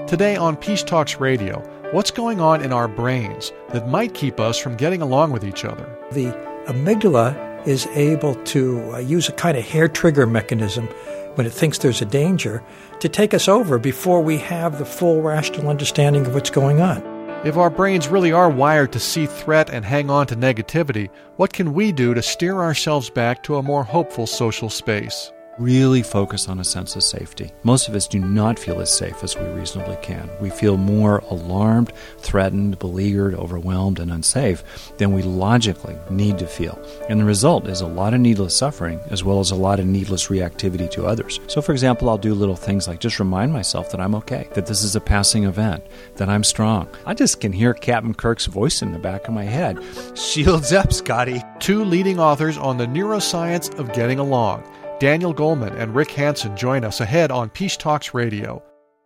Today on Peace Talks Radio, what's going on in our brains that might keep us from getting along with each other? The amygdala is able to use a kind of hair trigger mechanism when it thinks there's a danger to take us over before we have the full rational understanding of what's going on. If our brains really are wired to see threat and hang on to negativity, what can we do to steer ourselves back to a more hopeful social space? Really focus on a sense of safety. Most of us do not feel as safe as we reasonably can. We feel more alarmed, threatened, beleaguered, overwhelmed, and unsafe than we logically need to feel. And the result is a lot of needless suffering as well as a lot of needless reactivity to others. So, for example, I'll do little things like just remind myself that I'm okay, that this is a passing event, that I'm strong. I just can hear Captain Kirk's voice in the back of my head. Shields up, Scotty. Two leading authors on the neuroscience of getting along. Daniel Goleman and Rick Hansen join us ahead on Peace Talks Radio.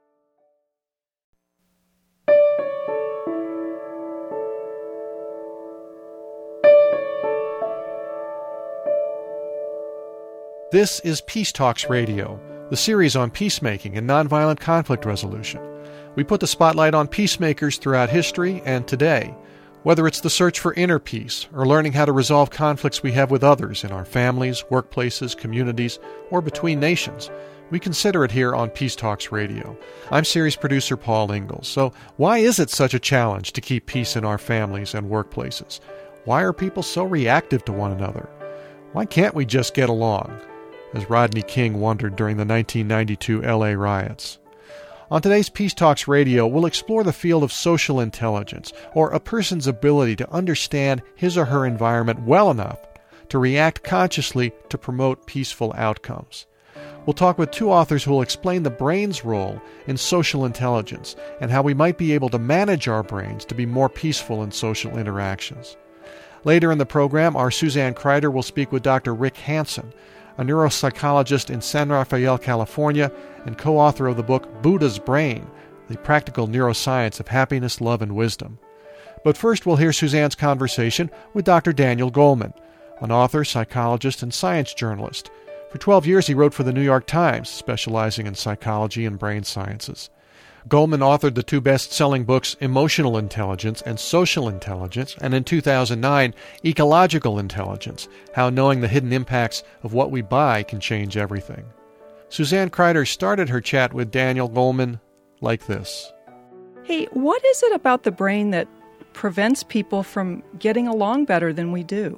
This is Peace Talks Radio, the series on peacemaking and nonviolent conflict resolution. We put the spotlight on peacemakers throughout history and today. Whether it's the search for inner peace or learning how to resolve conflicts we have with others in our families, workplaces, communities, or between nations, we consider it here on Peace Talks Radio. I'm series producer Paul Ingalls. So why is it such a challenge to keep peace in our families and workplaces? Why are people so reactive to one another? Why can't we just get along? As Rodney King wondered during the 1992 LA riots. On today's Peace Talks Radio, we'll explore the field of social intelligence, or a person's ability to understand his or her environment well enough to react consciously to promote peaceful outcomes. We'll talk with two authors who will explain the brain's role in social intelligence and how we might be able to manage our brains to be more peaceful in social interactions. Later in the program, our Suzanne Kreider will speak with Dr. Rick Hansen, a neuropsychologist in San Rafael, California, and co-author of the book Buddha's Brain, The Practical Neuroscience of Happiness, Love, and Wisdom. But first we'll hear Suzanne's conversation with Dr. Daniel Goleman, an author, psychologist, and science journalist. For 12 years he wrote for the New York Times, specializing in psychology and brain sciences. Goleman authored the two best-selling books Emotional Intelligence and Social Intelligence, and in 2009, Ecological Intelligence, How Knowing the Hidden Impacts of What We Buy Can Change Everything. Suzanne Kreider started her chat with Daniel Goleman like this. Hey, what is it about the brain that prevents people from getting along better than we do?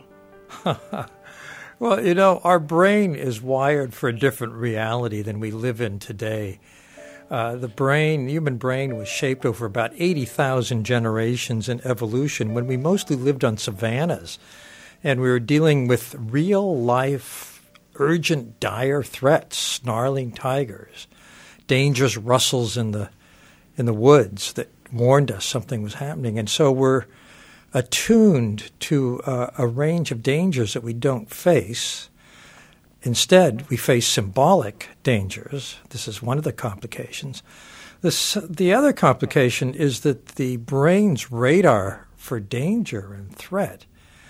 Well, our brain is wired for a different reality than we live in today. The human brain was shaped over about 80,000 generations in evolution when we mostly lived on savannas and we were dealing with real-life, urgent, dire threats, snarling tigers, dangerous rustles in the woods that warned us something was happening. And so we're attuned to a range of dangers that we don't face. Instead, we face symbolic dangers. This is one of the complications. The other complication is that the brain's radar for danger and threat,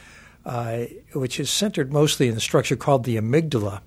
which is centered mostly in the structure called the amygdala,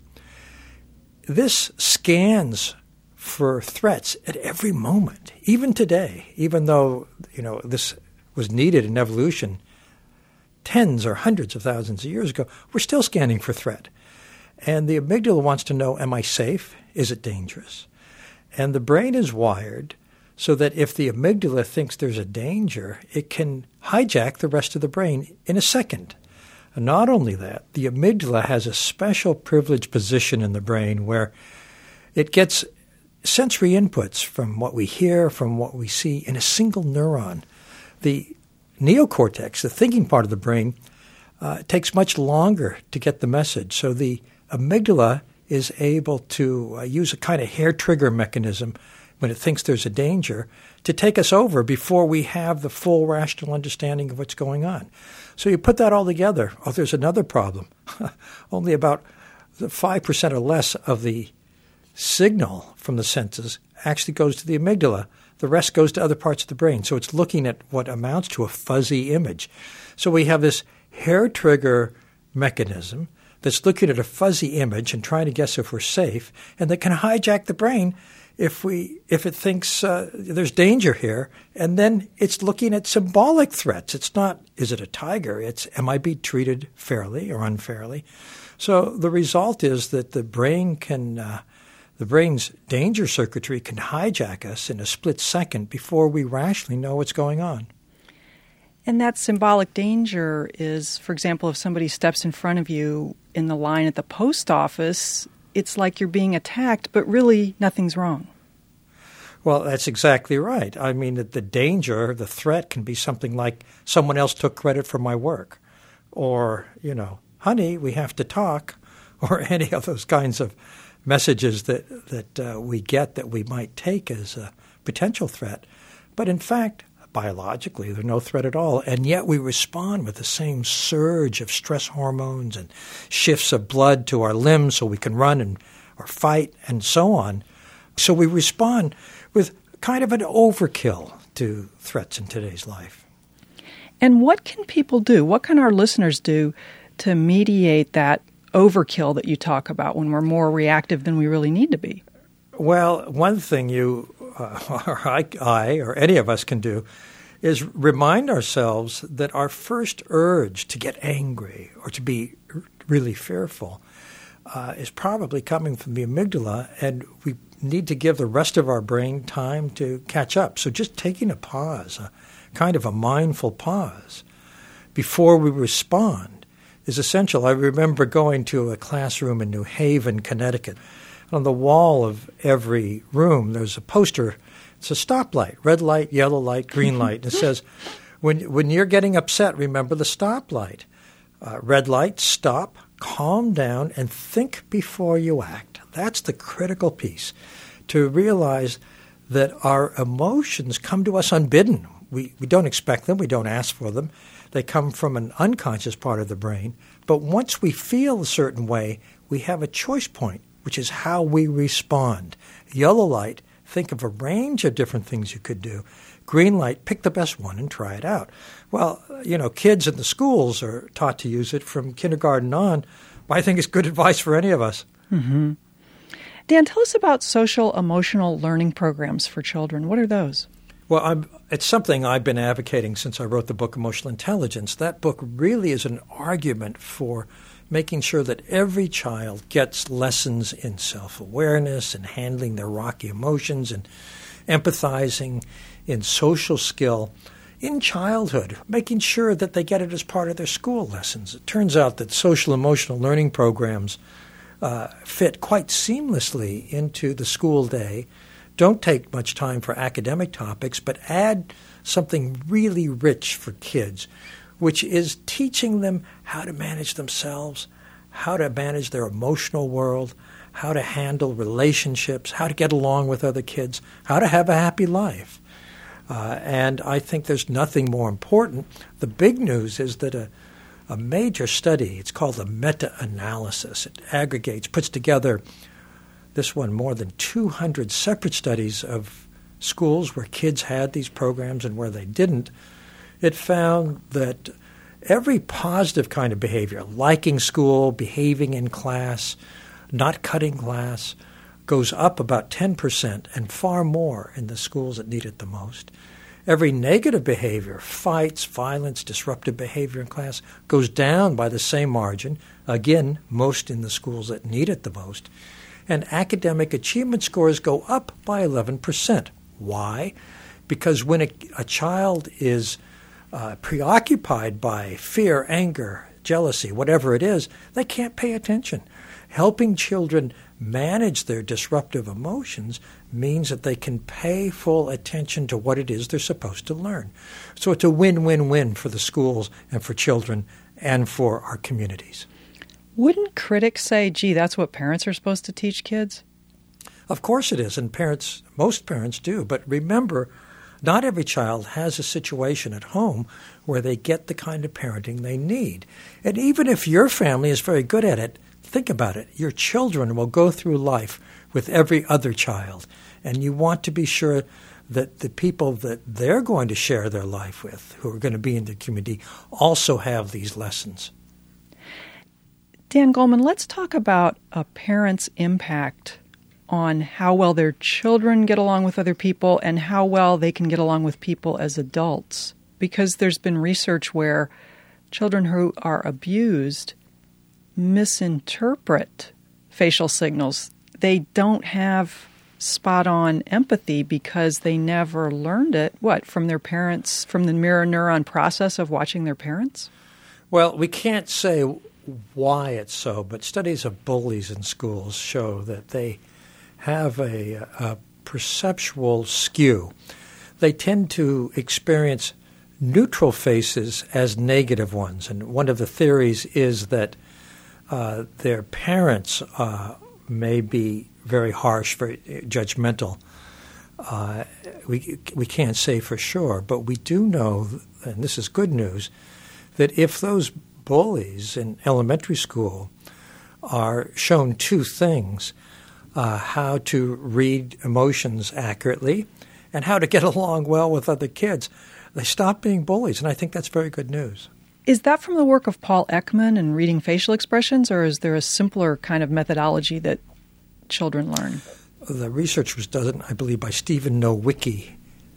this scans for threats at every moment, even today, even though this was needed in evolution tens or hundreds of thousands of years ago, we're still scanning for threat. And the amygdala wants to know, am I safe? Is it dangerous? And the brain is wired so that if the amygdala thinks there's a danger, it can hijack the rest of the brain in a second. And not only that, the amygdala has a special privileged position in the brain where it gets sensory inputs from what we hear, from what we see in a single neuron. The neocortex, the thinking part of the brain, takes much longer to get the message. So the amygdala is able to use a kind of hair trigger mechanism when it thinks there's a danger to take us over before we have the full rational understanding of what's going on. So you put that all together. Oh, there's another problem. Only about 5% or less of the signal from the senses actually goes to the amygdala. The rest goes to other parts of the brain. So it's looking at what amounts to a fuzzy image. So we have this hair trigger mechanism that's looking at a fuzzy image and trying to guess if we're safe, and that can hijack the brain if it thinks there's danger here, and then it's looking at symbolic threats. It's not, is it a tiger? It's, am I being treated fairly or unfairly? So the result is that the brain's danger circuitry can hijack us in a split second before we rationally know what's going on. And that symbolic danger is, for example, if somebody steps in front of you in the line at the post office, it's like you're being attacked, but really nothing's wrong. Well, that's exactly right. I mean, the danger, the threat can be something like someone else took credit for my work, or, honey, we have to talk, or any of those kinds of messages that we get that we might take as a potential threat. But in fact, biologically, they're no threat at all, and yet we respond with the same surge of stress hormones and shifts of blood to our limbs so we can run or fight and so on. So we respond with kind of an overkill to threats in today's life. And what can people do? What can our listeners do to mediate that overkill that you talk about when we're more reactive than we really need to be? Well, one thing you or I or any of us can do is remind ourselves that our first urge to get angry or to be really fearful is probably coming from the amygdala, and we need to give the rest of our brain time to catch up. So just taking a pause, a kind of a mindful pause before we respond is essential. I remember going to a classroom in New Haven, Connecticut. On the wall of every room, there's a poster. It's a stoplight, red light, yellow light, green light. And it says, when you're getting upset, remember the stoplight. Red light, stop, calm down, and think before you act. That's the critical piece, to realize that our emotions come to us unbidden. We don't expect them. We don't ask for them. They come from an unconscious part of the brain. But once we feel a certain way, we have a choice point, which is how we respond. Yellow light, think of a range of different things you could do. Green light, pick the best one and try it out. Well, kids in the schools are taught to use it from kindergarten on. I think it's good advice for any of us. Mm-hmm. Dan, tell us about social emotional learning programs for children. What are those? Well, it's something I've been advocating since I wrote the book Emotional Intelligence. That book really is an argument for making sure that every child gets lessons in self-awareness and handling their rocky emotions and empathizing, in social skill in childhood, making sure that they get it as part of their school lessons. It turns out that social emotional learning programs fit quite seamlessly into the school day, don't take much time for academic topics, but add something really rich for kids, which is teaching them how to manage themselves, how to manage their emotional world, how to handle relationships, how to get along with other kids, how to have a happy life. And I think there's nothing more important. The big news is that a major study, it's called a meta-analysis. It aggregates, puts together, this one, more than 200 separate studies of schools where kids had these programs and where they didn't. It found that every positive kind of behavior, liking school, behaving in class, not cutting class, goes up about 10% and far more in the schools that need it the most. Every negative behavior, fights, violence, disruptive behavior in class, goes down by the same margin, again, most in the schools that need it the most. And academic achievement scores go up by 11%. Why? Because when a child is preoccupied by fear, anger, jealousy, whatever it is, they can't pay attention. Helping children manage their disruptive emotions means that they can pay full attention to what it is they're supposed to learn. So it's a win-win-win for the schools and for children and for our communities. Wouldn't critics say, gee, that's what parents are supposed to teach kids? Of course it is, and most parents do. But remember, not every child has a situation at home where they get the kind of parenting they need. And even if your family is very good at it, think about it. Your children will go through life with every other child, and you want to be sure that the people that they're going to share their life with, who are going to be in the community, also have these lessons. Dan Goleman, let's talk about a parent's impact on how well their children get along with other people and how well they can get along with people as adults. Because there's been research where children who are abused misinterpret facial signals. They don't have spot-on empathy because they never learned it, from their parents, from the mirror neuron process of watching their parents? Well, we can't say why it's so, but studies of bullies in schools show that they have a perceptual skew. They tend to experience neutral faces as negative ones, and one of the theories is that their parents may be very harsh, very judgmental. We can't say for sure, but we do know, and this is good news, that if those bullies in elementary school are shown two things, how to read emotions accurately and how to get along well with other kids, they stop being bullies, and I think that's very good news. Is that from the work of Paul Ekman and reading facial expressions, or is there a simpler kind of methodology that children learn? The research was done, I believe, by Stephen Nowicki,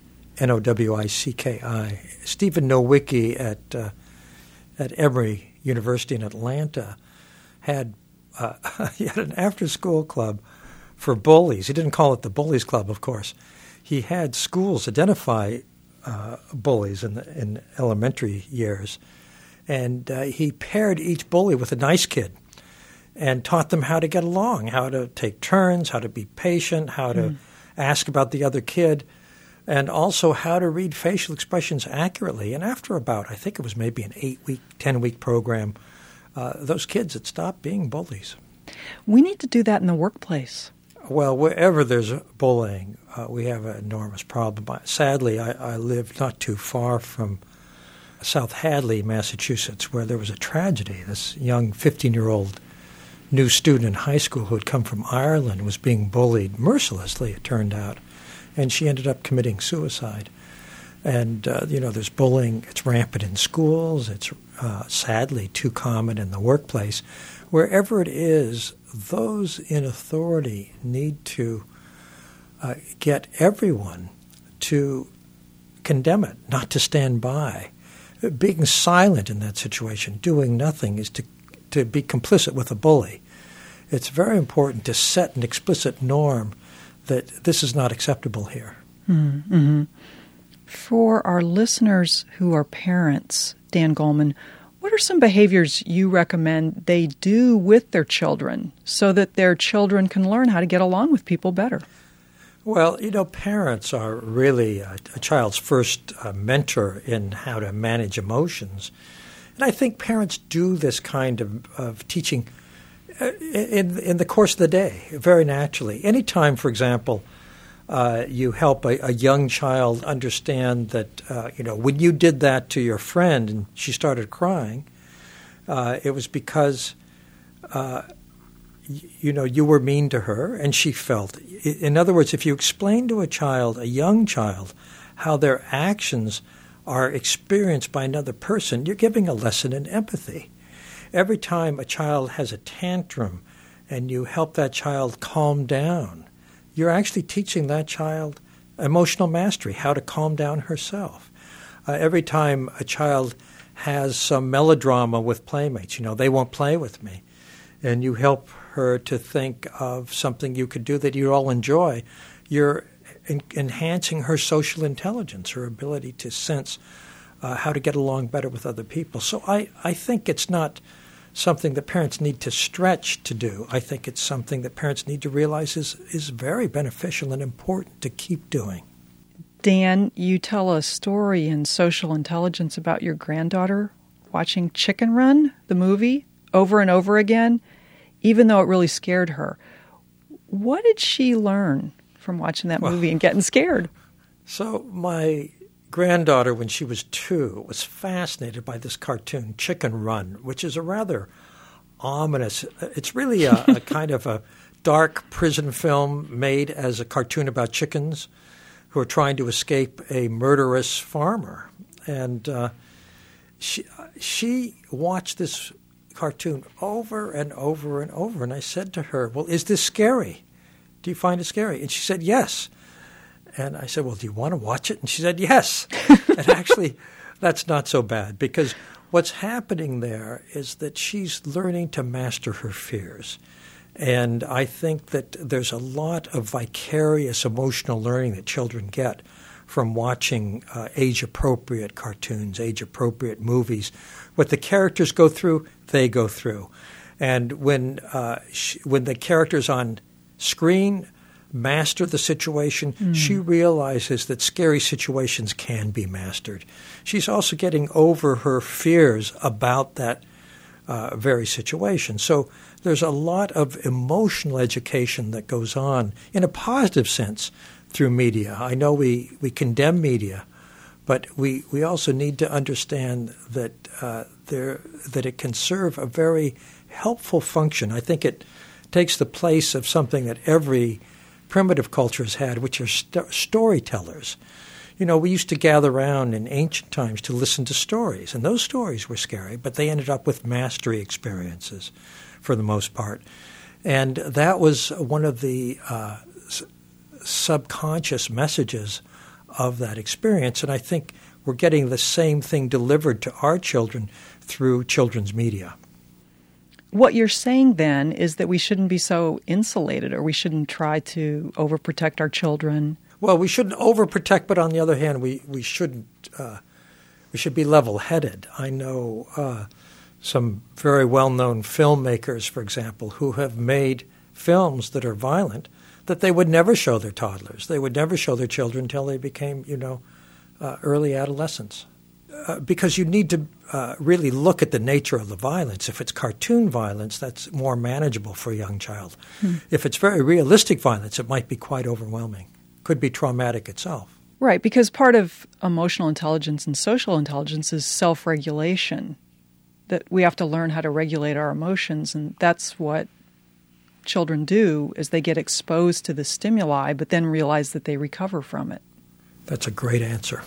Nowicki. Stephen Nowicki at Emory University in Atlanta had he had an after-school club for bullies. He didn't call it the Bullies Club, of course. He had schools identify bullies in elementary years, and he paired each bully with a nice kid and taught them how to get along, how to take turns, how to be patient, how to ask about the other kid, and also how to read facial expressions accurately. And after about, I think it was maybe an 8-week, 10-week program, those kids had stopped being bullies. We need to do that in the workplace. Well, wherever there's bullying, we have an enormous problem. Sadly, I live not too far from South Hadley, Massachusetts, where there was a tragedy. This young 15-year-old new student in high school who had come from Ireland was being bullied mercilessly, it turned out, and she ended up committing suicide. And, there's bullying. It's rampant in schools. It's sadly too common in the workplace. Wherever it is, those in authority need to get everyone to condemn it, not to stand by. Being silent in that situation, doing nothing, is to be complicit with a bully. It's very important to set an explicit norm that this is not acceptable here. Mm-hmm. For our listeners who are parents, Dan Goleman, what are some behaviors you recommend they do with their children so that their children can learn how to get along with people better? Well, parents are really a child's first mentor in how to manage emotions. And I think parents do this kind of teaching in the course of the day, very naturally. Anytime, for example, you help a young child understand that, when you did that to your friend and she started crying, it was because, you were mean to her and she felt. In other words, if you explain to a young child, how their actions are experienced by another person, you're giving a lesson in empathy. Every time a child has a tantrum and you help that child calm down, you're actually teaching that child emotional mastery, how to calm down herself. Every time a child has some melodrama with playmates, they won't play with me, and you help her to think of something you could do that you all enjoy, you're enhancing her social intelligence, her ability to sense how to get along better with other people. So I think it's not something that parents need to stretch to do. I think it's something that parents need to realize is very beneficial and important to keep doing. Dan, you tell a story in Social Intelligence about your granddaughter watching Chicken Run, the movie, over and over again, even though it really scared her. What did she learn from watching that movie and getting scared? So my granddaughter, when she was 2, was fascinated by this cartoon, Chicken Run, which is a rather ominous, it's really a kind of a dark prison film made as a cartoon about chickens who are trying to escape a murderous farmer. And she watched this cartoon over and over and over, and I said to her, well, is this scary? Do you find it scary? And she said, yes. And I said, well, do you want to watch it? And she said, yes. And actually, that's not so bad, because what's happening there is that she's learning to master her fears. And I think that there's a lot of vicarious emotional learning that children get from watching age-appropriate cartoons, age-appropriate movies. What the characters go through, they go through. And when the characters on screen master the situation, she realizes that scary situations can be mastered. She's also getting over her fears about that very situation. So there's a lot of emotional education that goes on in a positive sense through media. I know we condemn media, but we also need to understand that that it can serve a very helpful function. I think it takes the place of something that every primitive culture has had, which are storytellers. You know, we used to gather around in ancient times to listen to stories, and those stories were scary, but they ended up with mastery experiences for the most part. And that was one of the subconscious messages of that experience, and I think we're getting the same thing delivered to our children through children's media. What you're saying then is that we shouldn't be so insulated, or we shouldn't try to overprotect our children. Well, we shouldn't overprotect, but on the other hand, we shouldn't. We should be level-headed. I know some very well-known filmmakers, for example, who have made films that are violent that they would never show their toddlers. They would never show their children until they became, early adolescents. Because you need to really look at the nature of the violence. If it's cartoon violence, that's more manageable for a young child. If it's very realistic violence, it might be quite overwhelming. Could be traumatic itself. Right, because part of emotional intelligence and social intelligence is self-regulation, that we have to learn how to regulate our emotions, and that's what children do as they get exposed to the stimuli, but then realize that they recover from it. That's a great answer.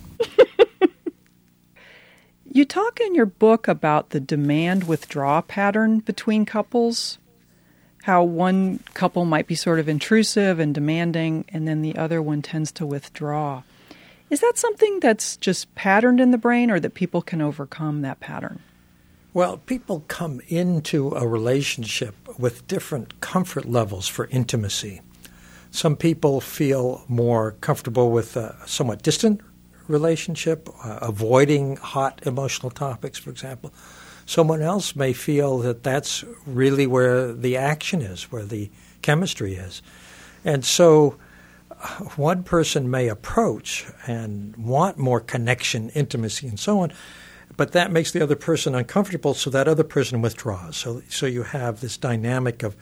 You talk in your book about the demand-withdraw pattern between couples, how one couple might be sort of intrusive and demanding, and then the other one tends to withdraw. Is that something that's just patterned in the brain, or that people can overcome that pattern? Well, people come into a relationship with different comfort levels for intimacy. Some people feel more comfortable with a somewhat distant relationship, avoiding hot emotional topics, for example. Someone else may feel that that's really where the action is, where the chemistry is. And so one person may approach and want more connection, intimacy, and so on, but that makes the other person uncomfortable, so that other person withdraws. So you have this dynamic of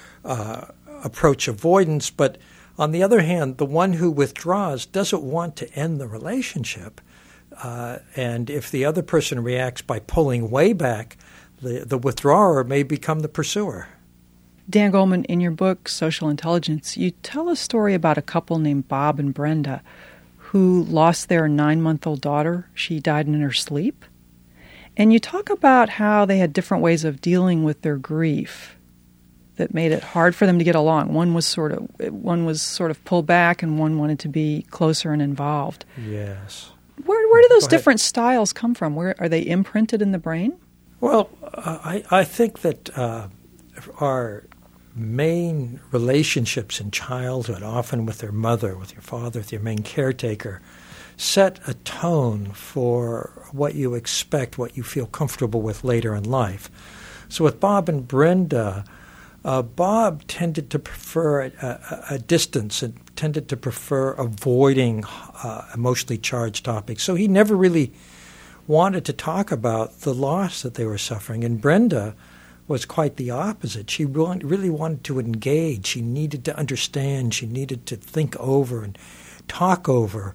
approach avoidance, but on the other hand, the one who withdraws doesn't want to end the relationship. And if the other person reacts by pulling way back, the withdrawer may become the pursuer. Dan Goleman, in your book, Social Intelligence, you tell a story about a couple named Bob and Brenda who lost their 9-month-old daughter. She died in her sleep. And you talk about how they had different ways of dealing with their grief that made it hard for them to get along. One was sort of pulled back, and one wanted to be closer and involved. Yes. Where do those different styles come from? Where are they imprinted in the brain? Well, I think that our main relationships in childhood, often with their mother, with your father, with your main caretaker, set a tone for what you expect, what you feel comfortable with later in life. So with Bob and Brenda, Bob tended to prefer a distance and tended to prefer avoiding emotionally charged topics. So he never really wanted to talk about the loss that they were suffering. And Brenda was quite the opposite. She really wanted to engage. She needed to understand. She needed to think over and talk over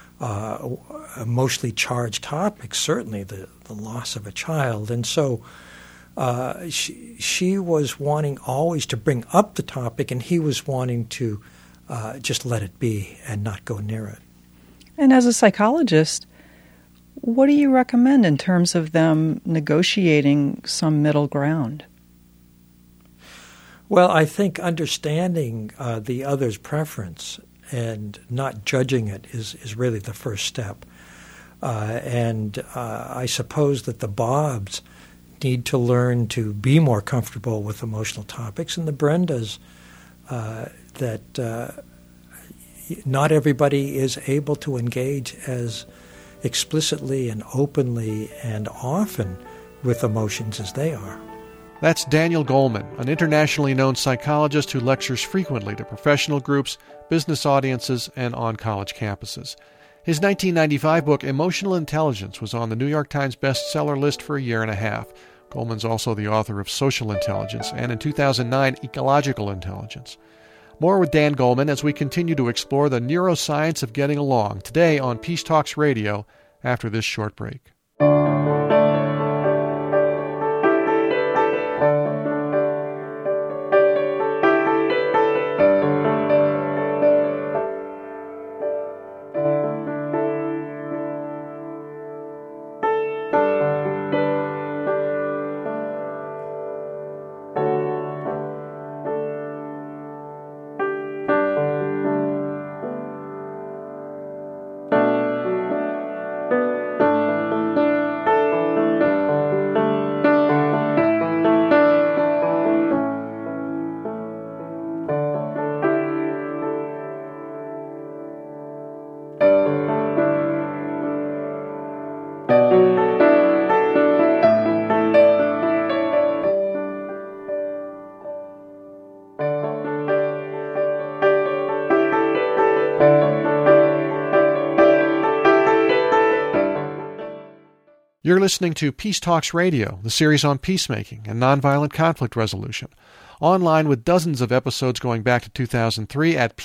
emotionally charged topics, certainly the loss of a child. And so she was wanting always to bring up the topic, and he was wanting to just let it be and not go near it. And as a psychologist, what do you recommend in terms of them negotiating some middle ground? Well, I think understanding the other's preference and not judging it is really the first step. And I suppose that the Bobs need to learn to be more comfortable with emotional topics, and the Brendas that not everybody is able to engage as explicitly and openly and often with emotions as they are. That's Daniel Goleman, an internationally known psychologist who lectures frequently to professional groups, business audiences, and on college campuses. His 1995 book, Emotional Intelligence, was on the New York Times bestseller list for a year and a half. Goleman's also the author of Social Intelligence and, in 2009, Ecological Intelligence. More with Dan Goleman as we continue to explore the neuroscience of getting along, today on Peace Talks Radio, after this short break. You're listening to Peace Talks Radio, the series on peacemaking and nonviolent conflict resolution, online with dozens of episodes going back to 2003 at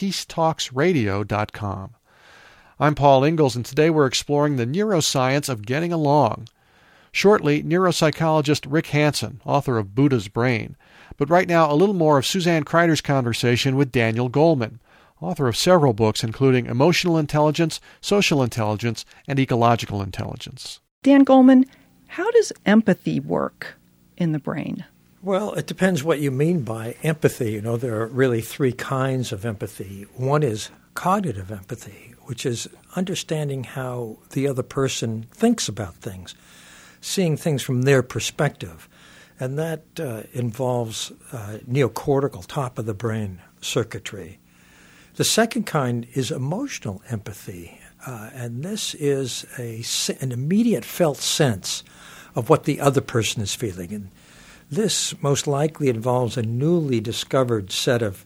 peacetalksradio.com. I'm Paul Ingalls, and today we're exploring the neuroscience of getting along. Shortly, neuropsychologist Rick Hanson, author of Buddha's Brain. But right now, a little more of Suzanne Kreider's conversation with Daniel Goleman, author of several books including Emotional Intelligence, Social Intelligence, and Ecological Intelligence. Dan Goleman, how does empathy work in the brain? Well, it depends what you mean by empathy. You know, there are really three kinds of empathy. One is cognitive empathy, which is understanding how the other person thinks about things, seeing things from their perspective. And that involves neocortical, top of the brain circuitry. The second kind is emotional empathy. And this is an immediate felt sense of what the other person is feeling. And this most likely involves a newly discovered set of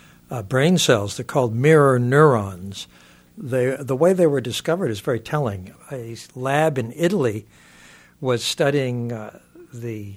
brain cells. They're called mirror neurons. The way they were discovered is very telling. A lab in Italy was studying the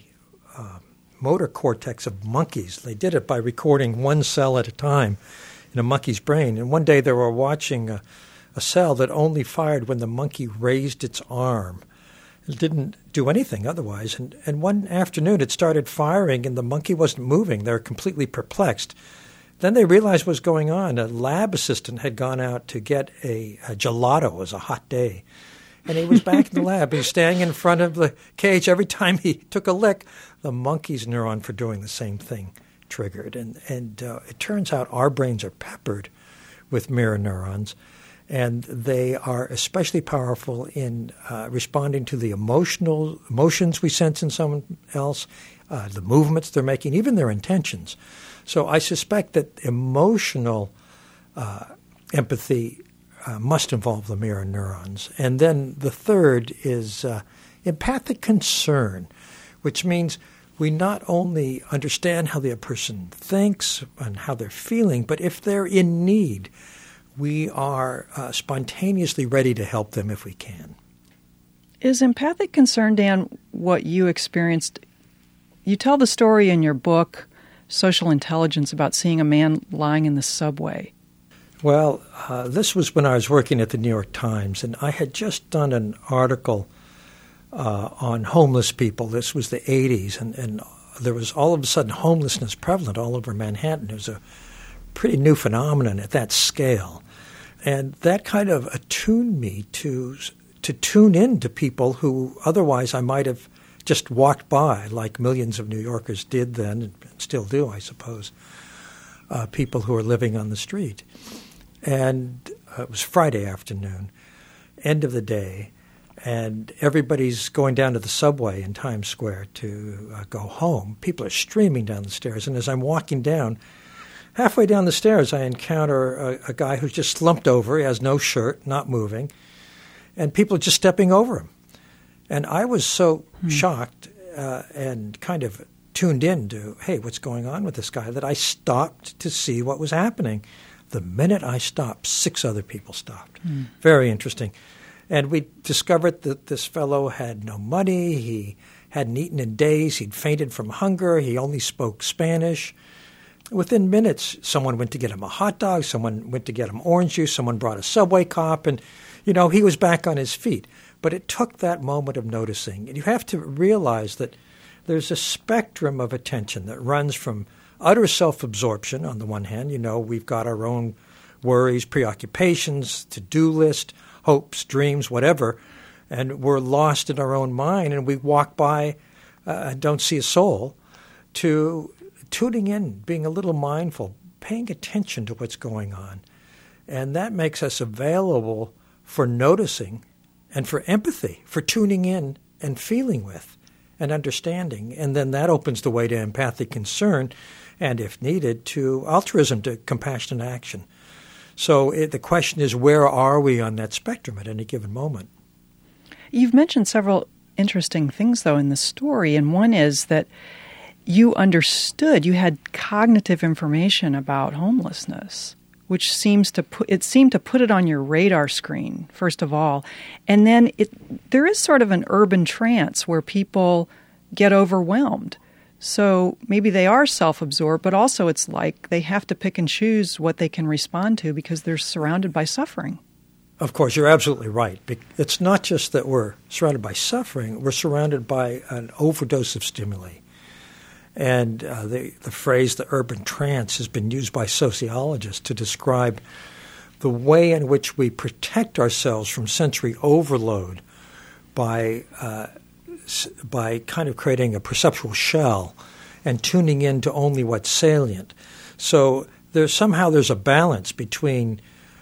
motor cortex of monkeys. They did it by recording one cell at a time in a monkey's brain. And one day they were watching a cell that only fired when the monkey raised its arm. It didn't do anything otherwise. And one afternoon it started firing and the monkey wasn't moving. They were completely perplexed. Then they realized what was going on. A lab assistant had gone out to get a gelato. It was a hot day. And he was back in the lab. He was standing in front of the cage. Every time he took a lick, the monkey's neuron for doing the same thing triggered. And it turns out our brains are peppered with mirror neurons. And they are especially powerful in responding to the emotions we sense in someone else, the movements they're making, even their intentions. So I suspect that emotional empathy must involve the mirror neurons. And then the third is empathic concern, which means we not only understand how the other person thinks and how they're feeling, but if they're in need, we are spontaneously ready to help them if we can. Is empathic concern, Dan, what you experienced? You tell the story in your book, Social Intelligence, about seeing a man lying in the subway. Well, this was when I was working at the New York Times, and I had just done an article on homeless people. This was the 80s, and there was all of a sudden homelessness prevalent all over Manhattan. It was a pretty new phenomenon at that scale. And that kind of attuned me to tune in to people who otherwise I might have just walked by like millions of New Yorkers did then, and still do, I suppose, people who are living on the street. And it was Friday afternoon, end of the day, and everybody's going down to the subway in Times Square to go home. People are streaming down the stairs, and as I'm walking down, halfway down the stairs, I encounter a guy who's just slumped over. He has no shirt, not moving, and people are just stepping over him. And I was so shocked and kind of tuned in to, hey, what's going on with this guy, that I stopped to see what was happening. The minute I stopped, 6 other people stopped. Very interesting. And we discovered that this fellow had no money. He hadn't eaten in days. He'd fainted from hunger. He only spoke Spanish. Within minutes, someone went to get him a hot dog. Someone went to get him orange juice. Someone brought a subway cop. And, he was back on his feet. But it took that moment of noticing. And you have to realize that there's a spectrum of attention that runs from utter self-absorption on the one hand. We've got our own worries, preoccupations, to-do list, hopes, dreams, whatever, and we're lost in our own mind, and we walk by and don't see a soul, to tuning in, being a little mindful, paying attention to what's going on. And that makes us available for noticing and for empathy, for tuning in and feeling with and understanding. And then that opens the way to empathic concern and, if needed, to altruism, to compassionate action. So the question is, where are we on that spectrum at any given moment? You've mentioned several interesting things, though, in the story, and one is that you understood, you had cognitive information about homelessness, which seemed to put it on your radar screen, first of all. And then there is sort of an urban trance where people get overwhelmed. So maybe they are self-absorbed, but also it's like they have to pick and choose what they can respond to because they're surrounded by suffering. Of course, you're absolutely right. It's not just that we're surrounded by suffering, we're surrounded by an overdose of stimuli. And the phrase, the urban trance, has been used by sociologists to describe the way in which we protect ourselves from sensory overload by kind of creating a perceptual shell and tuning in to only what's salient. So there's a balance between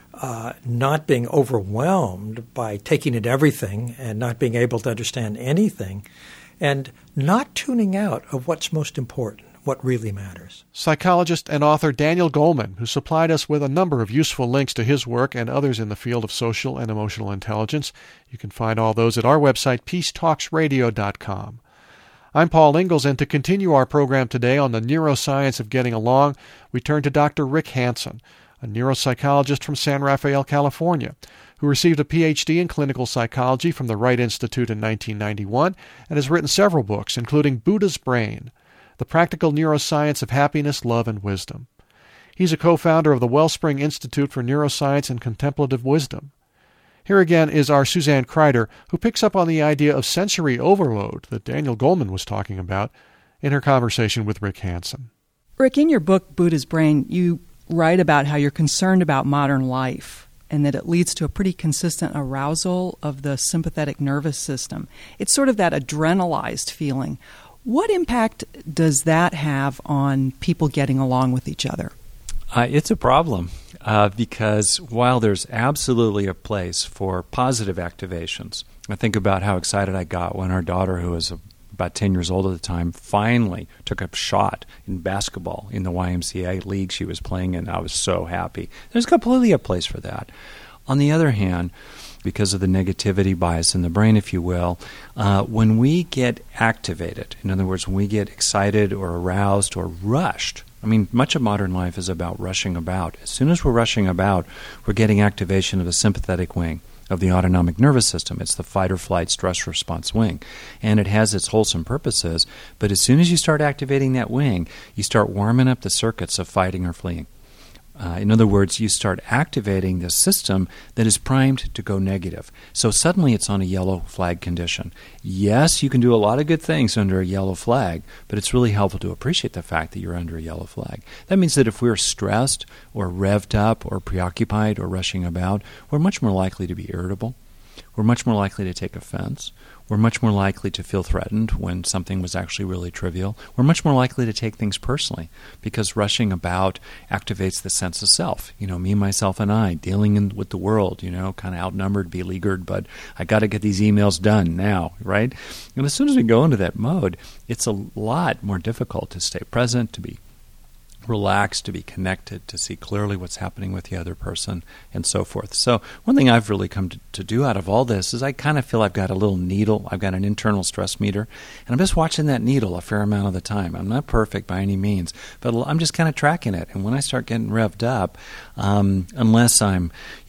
not being overwhelmed by taking in everything and not being able to understand anything, and not tuning out of what's most important, what really matters. Psychologist and author Daniel Goleman, who supplied us with a number of useful links to his work and others in the field of social and emotional intelligence. You can find all those at our website, peacetalksradio.com. I'm Paul Ingalls, and to continue our program today on the neuroscience of getting along, we turn to Dr. Rick Hanson, a neuropsychologist from San Rafael, California, who received a Ph.D. in clinical psychology from the Wright Institute in 1991 and has written several books, including Buddha's Brain, The Practical Neuroscience of Happiness, Love, and Wisdom. He's a co-founder of the Wellspring Institute for Neuroscience and Contemplative Wisdom. Here again is our Suzanne Kreider, who picks up on the idea of sensory overload that Daniel Goleman was talking about in her conversation with Rick Hanson. Rick, in your book, Buddha's Brain, you write about how you're concerned about modern life and that it leads to a pretty consistent arousal of the sympathetic nervous system. It's sort of that adrenalized feeling. What impact does that have on people getting along with each other? It's a problem because while there's absolutely a place for positive activations, I think about how excited I got when our daughter, who was about 10 years old at the time, finally took a shot in basketball in the YMCA league she was playing in. I was so happy. There's completely a place for that. On the other hand, because of the negativity bias in the brain, if you will, when we get activated, in other words, when we get excited or aroused or rushed, much of modern life is about rushing about. As soon as we're rushing about, we're getting activation of the sympathetic wing of the autonomic nervous system. It's the fight or flight stress response wing. And it has its wholesome purposes, but as soon as you start activating that wing, you start warming up the circuits of fighting or fleeing. In other words, you start activating the system that is primed to go negative. So suddenly it's on a yellow flag condition. Yes, you can do a lot of good things under a yellow flag, but it's really helpful to appreciate the fact that you're under a yellow flag. That means that if we're stressed or revved up or preoccupied or rushing about, we're much more likely to be irritable. We're much more likely to take offense. We're much more likely to feel threatened when something was actually really trivial. We're much more likely to take things personally because rushing about activates the sense of self. Me, myself, and I, dealing with the world, kind of outnumbered, beleaguered, but I got to get these emails done now, right? And as soon as we go into that mode, it's a lot more difficult to stay present, to be relaxed, to be connected, to see clearly what's happening with the other person, and so forth. So one thing I've really come to do out of all this is I kind of feel I've got a little needle. I've got an internal stress meter, and I'm just watching that needle a fair amount of the time. I'm not perfect by any means, but I'm just kind of tracking it. And when I start getting revved up, unless I'm,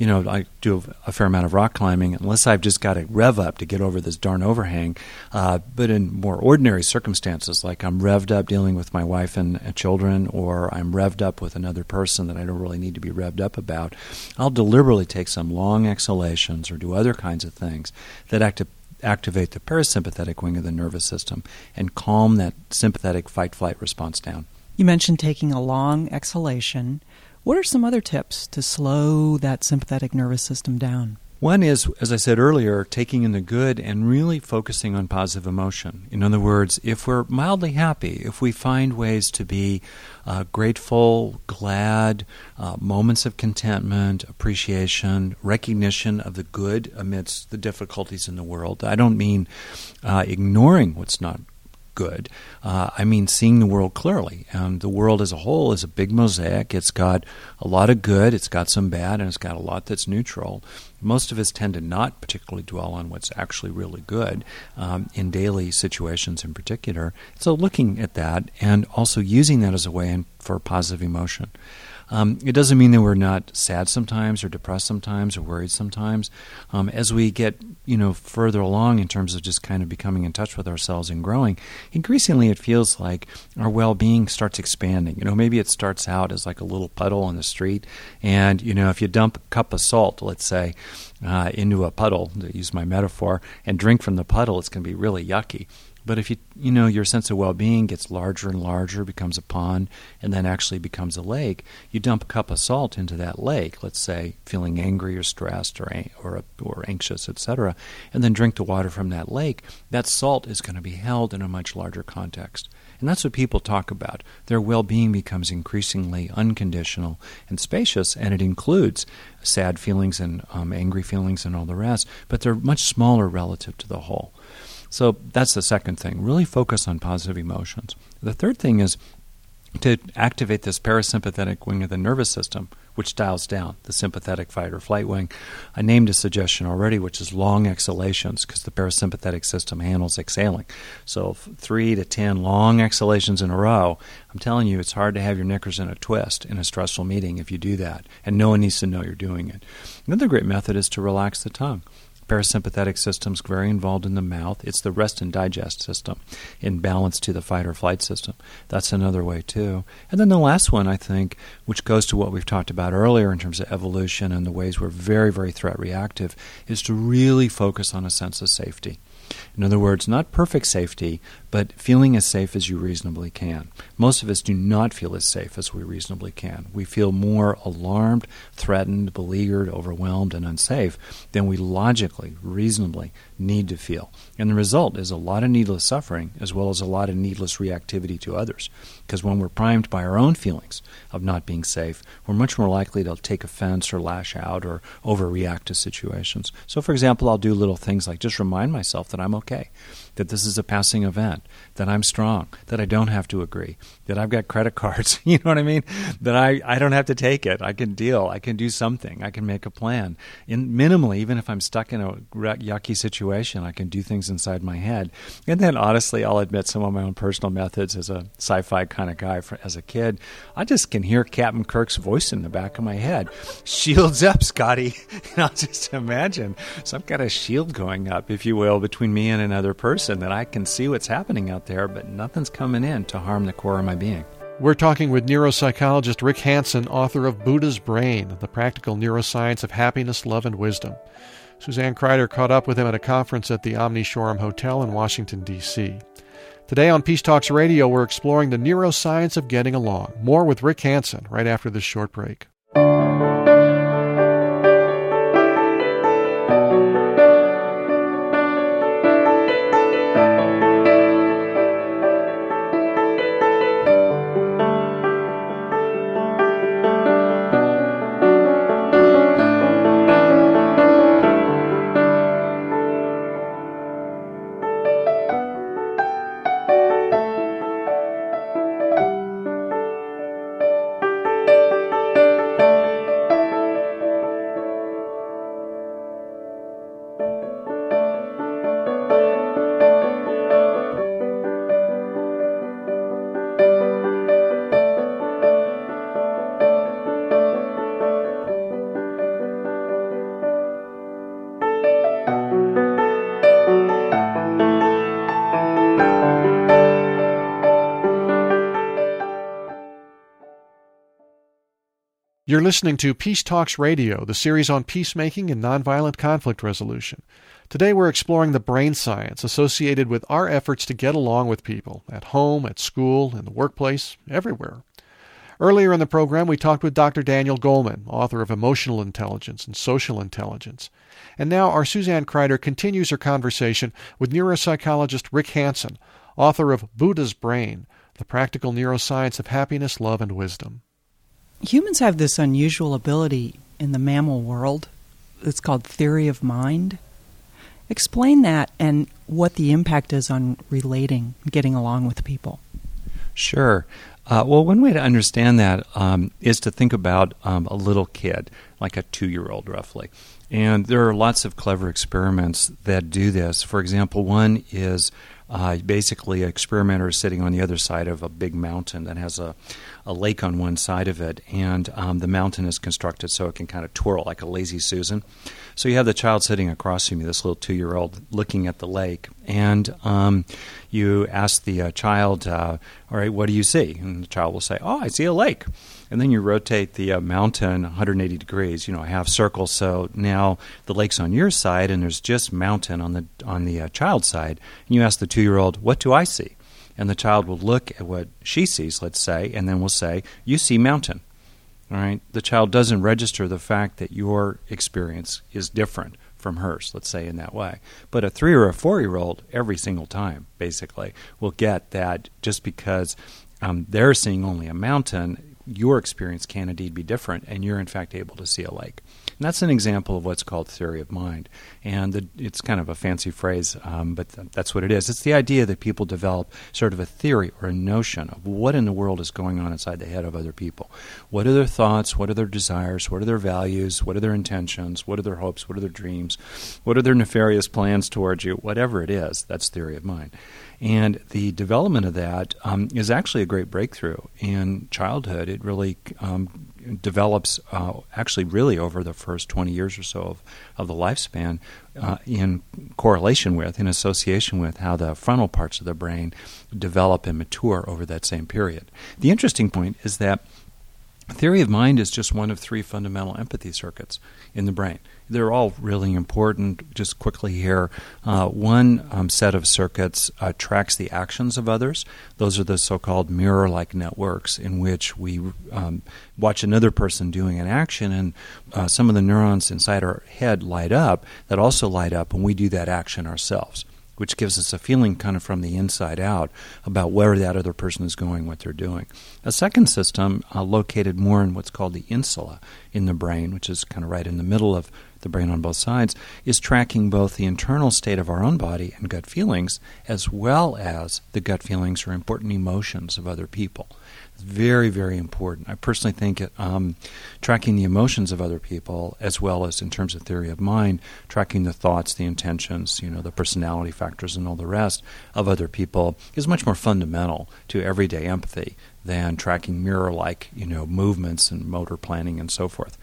I do a fair amount of rock climbing, unless I've just got to rev up to get over this darn overhang, but in more ordinary circumstances, like I'm revved up dealing with my wife and children, or I'm revved up with another person that I don't really need to be revved up about, I'll deliberately take some long exhalations or do other kinds of things that activate the parasympathetic wing of the nervous system and calm that sympathetic fight-flight response down. You mentioned taking a long exhalation. What are some other tips to slow that sympathetic nervous system down? One is, as I said earlier, taking in the good and really focusing on positive emotion. In other words, if we're mildly happy, if we find ways to be grateful, glad, moments of contentment, appreciation, recognition of the good amidst the difficulties in the world. I don't mean ignoring what's not good. I mean seeing the world clearly. And the world as a whole is a big mosaic. It's got a lot of good, it's got some bad, and it's got a lot that's neutral. Most of us tend to not particularly dwell on what's actually really good in daily situations in particular. So looking at that and also using that as a way for positive emotion. It doesn't mean that we're not sad sometimes or depressed sometimes or worried sometimes. As we get, further along in terms of just kind of becoming in touch with ourselves and growing, increasingly it feels like our well-being starts expanding. Maybe it starts out as like a little puddle on the street, and, if you dump a cup of salt, let's say, into a puddle, to use my metaphor, and drink from the puddle, it's going to be really yucky. But if your sense of well-being gets larger and larger, becomes a pond, and then actually becomes a lake, you dump a cup of salt into that lake, let's say feeling angry or stressed or anxious, etc., and then drink the water from that lake, that salt is going to be held in a much larger context. And that's what people talk about. Their well-being becomes increasingly unconditional and spacious, and it includes sad feelings and angry feelings and all the rest, but they're much smaller relative to the whole. So that's the second thing. Really focus on positive emotions. The third thing is to activate this parasympathetic wing of the nervous system, which dials down the sympathetic fight or flight wing. I named a suggestion already, which is long exhalations, because the parasympathetic system handles exhaling. So 3 to 10 long exhalations in a row. I'm telling you, it's hard to have your knickers in a twist in a stressful meeting if you do that, and no one needs to know you're doing it. Another great method is to relax the tongue. Parasympathetic system's very involved in the mouth. It's the rest and digest system in balance to the fight or flight system. That's another way too. And then the last one, I think, which goes to what we've talked about earlier in terms of evolution and the ways we're very, very threat reactive, is to really focus on a sense of safety. In other words, not perfect safety, but feeling as safe as you reasonably can. Most of us do not feel as safe as we reasonably can. We feel more alarmed, threatened, beleaguered, overwhelmed, and unsafe than we logically, reasonably need to feel. And the result is a lot of needless suffering as well as a lot of needless reactivity to others. Because when we're primed by our own feelings of not being safe, we're much more likely to take offense or lash out or overreact to situations. So, for example, I'll do little things like just remind myself that I'm okay, that this is a passing event, that I'm strong, that I don't have to agree, that I've got credit cards, you know what I mean? That I don't have to take it. I can deal. I can do something. I can make a plan. Minimally, even if I'm stuck in a yucky situation, I can do things inside my head. And then, honestly, I'll admit some of my own personal methods as a sci-fi kind of guy as a kid. I just can hear Captain Kirk's voice in the back of my head. Shields up, Scotty. And I'll just imagine some kind of shield going up, if you will, between me and another person, that I can see what's happening out there, but nothing's coming in to harm the core of my being. We're talking with neuropsychologist Rick Hanson, author of Buddha's Brain, the practical neuroscience of happiness, love, and wisdom. Suzanne Kreider caught up with him at a conference at the Omni Shoreham Hotel in Washington, D.C. Today on Peace Talks Radio, we're exploring the neuroscience of getting along. More with Rick Hanson right after this short break. You're listening to Peace Talks Radio, the series on peacemaking and nonviolent conflict resolution. Today we're exploring the brain science associated with our efforts to get along with people, at home, at school, in the workplace, everywhere. Earlier in the program, we talked with Dr. Daniel Goleman, author of Emotional Intelligence and Social Intelligence. And now our Suzanne Kryder continues her conversation with neuropsychologist Rick Hanson, author of Buddha's Brain, the practical neuroscience of happiness, love, and wisdom. Humans have this unusual ability in the mammal world. It's called theory of mind. Explain that and what the impact is on relating, getting along with people. Sure. Well, one way to understand that is to think about a little kid, like a 2-year-old roughly. And there are lots of clever experiments that do this. For example, one is basically an experimenter is sitting on the other side of a big mountain that has a lake on one side of it, and the mountain is constructed so it can kind of twirl like a lazy Susan. So you have the child sitting across from you, this little 2-year-old, looking at the lake, and you ask the child, all right, what do you see? And the child will say, oh, I see a lake. And then you rotate the mountain 180 degrees, a half circle, so now the lake's on your side and there's just mountain on the child's side. And you ask the 2-year-old, what do I see? And the child will look at what she sees, let's say, and then will say, you see mountain. All right? The child doesn't register the fact that your experience is different from hers, let's say, in that way. But a 3 or a 4-year-old, every single time, basically, will get that just because they're seeing only a mountain, your experience can indeed be different, and you're in fact able to see a lake. And that's an example of what's called theory of mind. And it's kind of a fancy phrase, but that's what it is. It's the idea that people develop sort of a theory or a notion of what in the world is going on inside the head of other people. What are their thoughts? What are their desires? What are their values? What are their intentions? What are their hopes? What are their dreams? What are their nefarious plans towards you? Whatever it is, that's theory of mind. And the development of that is actually a great breakthrough. In childhood, it really develops actually really over the first 20 years or so of the lifespan in correlation with, in association with how the frontal parts of the brain develop and mature over that same period. The interesting point is that theory of mind is just one of 3 fundamental empathy circuits in the brain. They're all really important. Just quickly here, one set of circuits tracks the actions of others. Those are the so-called mirror-like networks in which we watch another person doing an action, and some of the neurons inside our head light up that also light up when we do that action ourselves, which gives us a feeling kind of from the inside out about where that other person is going, what they're doing. A second system located more in what's called the insula in the brain, which is kind of right in the middle of the brain on both sides, is tracking both the internal state of our own body and gut feelings, as well as the gut feelings or important emotions of other people. It's very, very important. I personally think tracking the emotions of other people, as well as in terms of theory of mind, tracking the thoughts, the intentions, the personality factors and all the rest of other people is much more fundamental to everyday empathy than tracking mirror-like, movements and motor planning and so forth.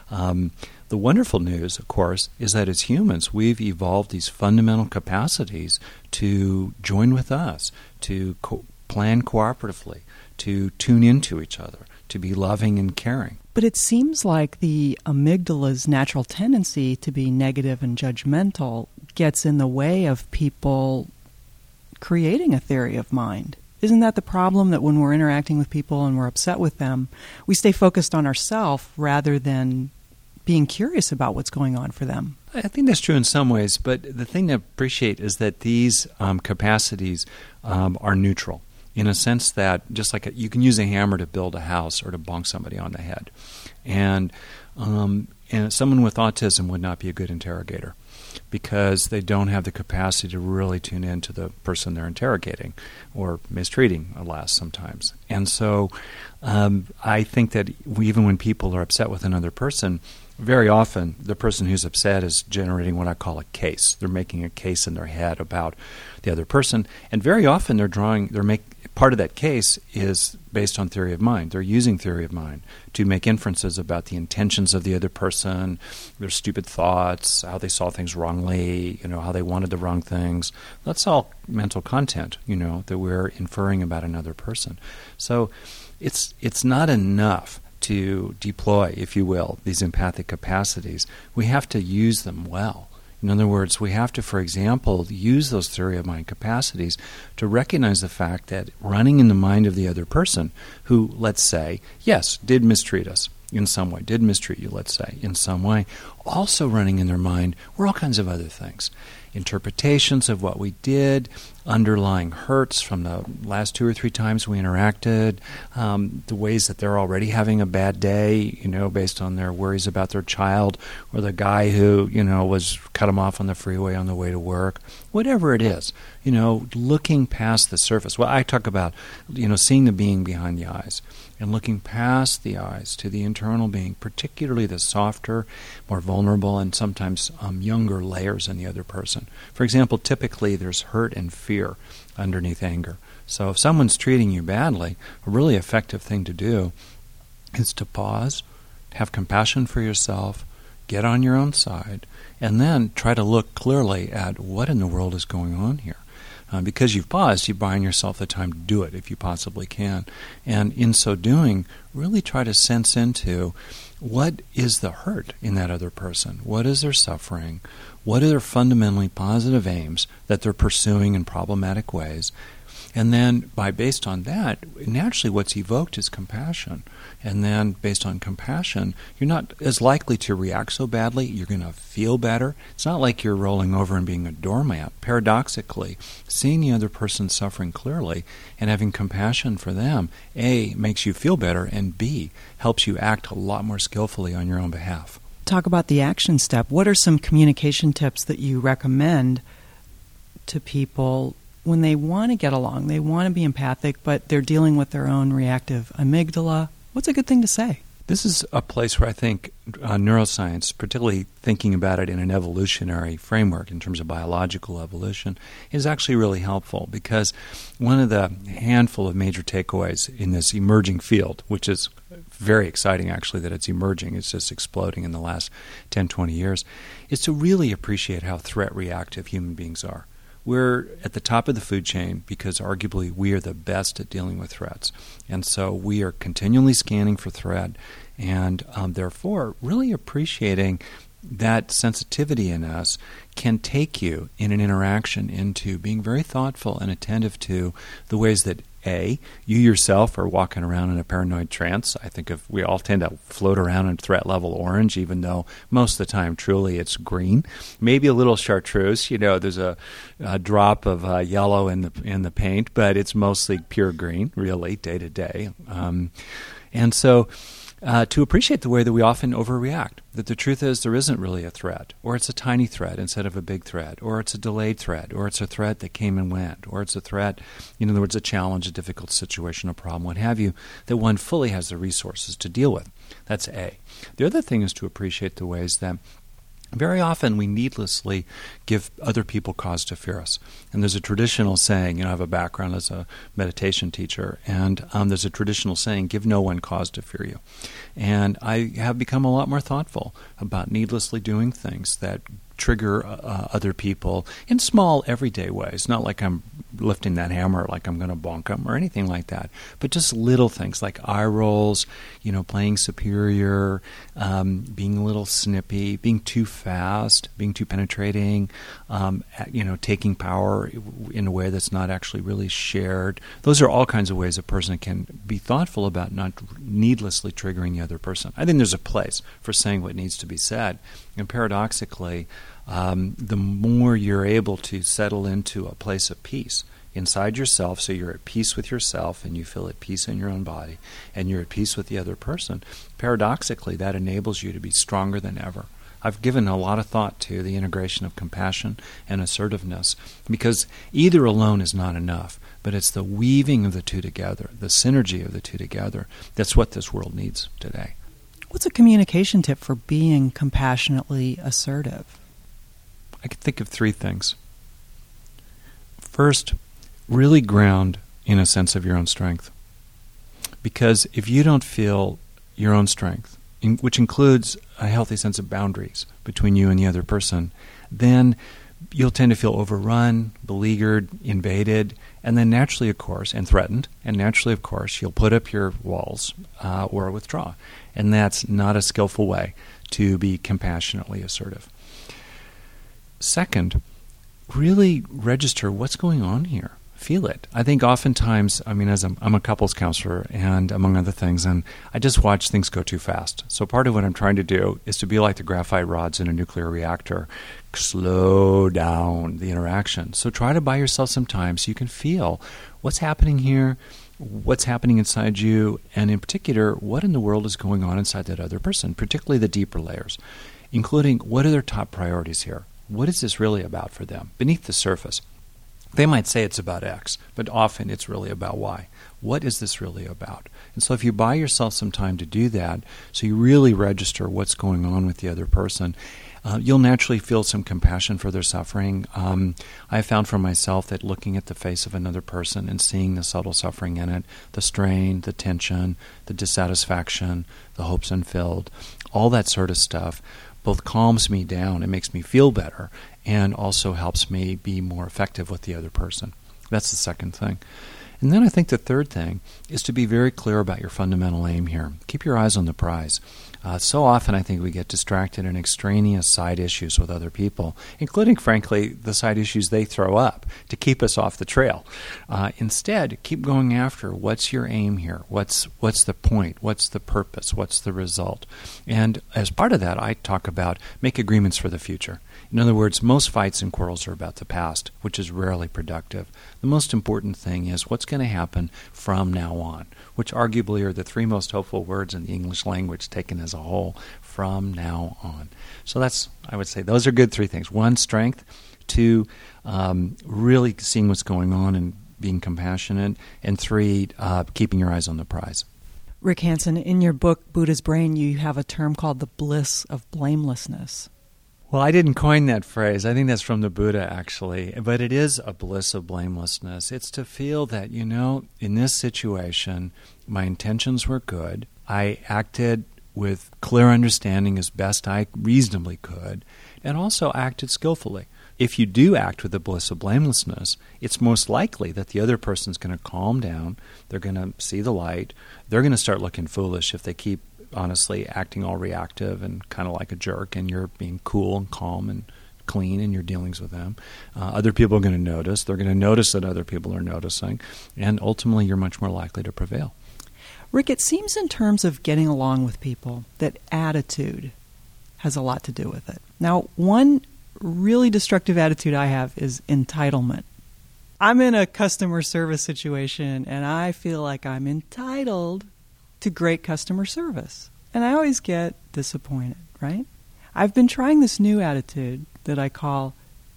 The wonderful news, of course, is that as humans, we've evolved these fundamental capacities to join with us, to plan cooperatively, to tune into each other, to be loving and caring. But it seems like the amygdala's natural tendency to be negative and judgmental gets in the way of people creating a theory of mind. Isn't that the problem, that when we're interacting with people and we're upset with them, we stay focused on ourselves rather than being curious about what's going on for them? I think that's true in some ways, but the thing to appreciate is that these capacities are neutral, in a sense that just like you can use a hammer to build a house or to bonk somebody on the head. And someone with autism would not be a good interrogator because they don't have the capacity to really tune in to the person they're interrogating or mistreating, alas, sometimes. And so I think that even when people are upset with another person, very often the person who's upset is generating what I call a case. They're making a case in their head about the other person, and very often part of that case is based on theory of mind. They're using theory of mind to make inferences about the intentions of the other person, their stupid thoughts, how they saw things wrongly, how they wanted the wrong things. That's all mental content, that we're inferring about another person. So it's not enough to deploy, if you will, these empathic capacities, we have to use them well. In other words, we have to, for example, use those theory of mind capacities to recognize the fact that running in the mind of the other person who, let's say, yes, did mistreat us in some way, did mistreat you, let's say, in some way, also running in their mind were all kinds of other things. Interpretations of what we did, underlying hurts from the last 2 or 3 times we interacted, the ways that they're already having a bad day, based on their worries about their child, or the guy who, was cut them off on the freeway on the way to work, whatever it is, looking past the surface. Well, I talk about, seeing the being behind the eyes and looking past the eyes to the internal being, particularly the softer, more vulnerable, and sometimes younger layers in the other person. For example, typically there's hurt and fear underneath anger. So if someone's treating you badly, a really effective thing to do is to pause, have compassion for yourself, get on your own side, and then try to look clearly at what in the world is going on here. Because you've paused, you're buying yourself the time to do it if you possibly can. And in so doing, really try to sense into what is the hurt in that other person? What is their suffering? What are their fundamentally positive aims that they're pursuing in problematic ways? And then, based on that, naturally what's evoked is compassion. And then, based on compassion, you're not as likely to react so badly. You're going to feel better. It's not like you're rolling over and being a doormat. Paradoxically, seeing the other person suffering clearly and having compassion for them, A, makes you feel better, and B, helps you act a lot more skillfully on your own behalf. Talk about the action step. What are some communication tips that you recommend to people when they want to get along, they want to be empathic, but they're dealing with their own reactive amygdala? What's a good thing to say? This is a place where I think neuroscience, particularly thinking about it in an evolutionary framework in terms of biological evolution, is actually really helpful, because one of the handful of major takeaways in this emerging field, which is very exciting actually that it's emerging, it's just exploding in the last 10, 20 years, is to really appreciate how threat reactive human beings are. We're at the top of the food chain because arguably we are the best at dealing with threats. And so we are continually scanning for threat, and therefore really appreciating that sensitivity in us can take you in an interaction into being very thoughtful and attentive to the ways that A, you yourself are walking around in a paranoid trance. I think we all tend to float around in threat level orange, even though most of the time truly it's green. Maybe a little chartreuse, there's a drop of yellow in the paint, but it's mostly pure green, really, day to day. And so to appreciate the way that we often overreact, that the truth is there isn't really a threat, or it's a tiny threat instead of a big threat, or it's a delayed threat, or it's a threat that came and went, or it's a threat, in other words, a challenge, a difficult situation, a problem, what have you, that one fully has the resources to deal with. That's A. The other thing is to appreciate the ways that very often we needlessly give other people cause to fear us. And there's a traditional saying, I have a background as a meditation teacher, and there's a traditional saying, give no one cause to fear you. And I have become a lot more thoughtful about needlessly doing things that trigger other people in small, everyday ways. Not like I'm lifting that hammer like I'm going to bonk them or anything like that, but just little things like eye rolls, playing superior, being a little snippy, being too fast, being too penetrating, taking power in a way that's not actually really shared. Those are all kinds of ways a person can be thoughtful about not needlessly triggering the other person. I think there's a place for saying what needs to be said. And paradoxically, the more you're able to settle into a place of peace inside yourself, so you're at peace with yourself and you feel at peace in your own body and you're at peace with the other person, paradoxically that enables you to be stronger than ever. I've given a lot of thought to the integration of compassion and assertiveness, because either alone is not enough, but it's the weaving of the two together, the synergy of the two together, that's what this world needs today. What's a communication tip for being compassionately assertive? I could think of 3 things. First, really ground in a sense of your own strength. Because if you don't feel your own strength, which includes a healthy sense of boundaries between you and the other person, then you'll tend to feel overrun, beleaguered, invaded, and then naturally, of course, and threatened, and naturally, of course, you'll put up your walls or withdraw. And that's not a skillful way to be compassionately assertive. Second, really register what's going on here. Feel it. I think oftentimes, as I'm a couples counselor, and among other things, and I just watch things go too fast. So part of what I'm trying to do is to be like the graphite rods in a nuclear reactor. Slow down the interaction. So try to buy yourself some time so you can feel what's happening here, what's happening inside you, and in particular, what in the world is going on inside that other person, particularly the deeper layers, including what are their top priorities here? What is this really about for them beneath the surface? They might say it's about X, but often it's really about Y. What is this really about? And so if you buy yourself some time to do that, so you really register what's going on with the other person, you'll naturally feel some compassion for their suffering. I found for myself that looking at the face of another person and seeing the subtle suffering in it, the strain, the tension, the dissatisfaction, the hopes unfilled, all that sort of stuff, both calms me down and makes me feel better, and also helps me be more effective with the other person. That's the second thing. And then I think the third thing is to be very clear about your fundamental aim here. Keep your eyes on the prize. So often I think we get distracted in extraneous side issues with other people, including, frankly, the side issues they throw up to keep us off the trail. Instead, keep going after what's your aim here, what's the point, what's the purpose, what's the result. And as part of that, I talk about make agreements for the future. In other words, most fights and quarrels are about the past, which is rarely productive. The most important thing is what's going to happen from now on, which arguably are the three most hopeful words in the English language taken as a whole, from now on. So I would say those are good three things. One, strength. Two, really seeing what's going on and being compassionate. And three, keeping your eyes on the prize. Rick Hanson, in your book, Buddha's Brain, you have a term called the bliss of blamelessness. Well, I didn't coin that phrase. I think that's from the Buddha, actually. But it is a bliss of blamelessness. It's to feel that, in this situation, my intentions were good. I acted with clear understanding as best I reasonably could, and also acted skillfully. If you do act with the bliss of blamelessness, it's most likely that the other person's going to calm down, they're going to see the light, they're going to start looking foolish if they keep honestly acting all reactive and kind of like a jerk, and you're being cool and calm and clean in your dealings with them. Other people are going to notice. They're going to notice that other people are noticing, and ultimately you're much more likely to prevail. Rick, it seems in terms of getting along with people that attitude has a lot to do with it. Now, one really destructive attitude I have is entitlement. I'm in a customer service situation, and I feel like I'm entitled to great customer service. And I always get disappointed, right? I've been trying this new attitude that I call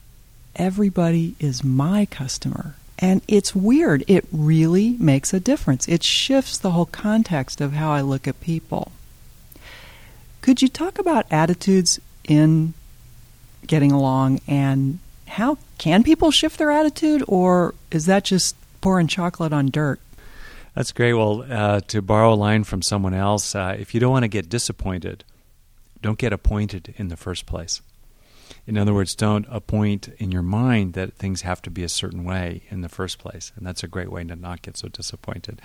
everybody is my customer. And it's weird. It really makes a difference. It shifts the whole context of how I look at people. Could you talk about attitudes in getting along, and how can people shift their attitude, or is that just pouring chocolate on dirt? That's great. Well, to borrow a line from someone else, if you don't want to get disappointed, don't get appointed in the first place. In other words, don't appoint in your mind that things have to be a certain way in the first place. And that's a great way to not get so disappointed.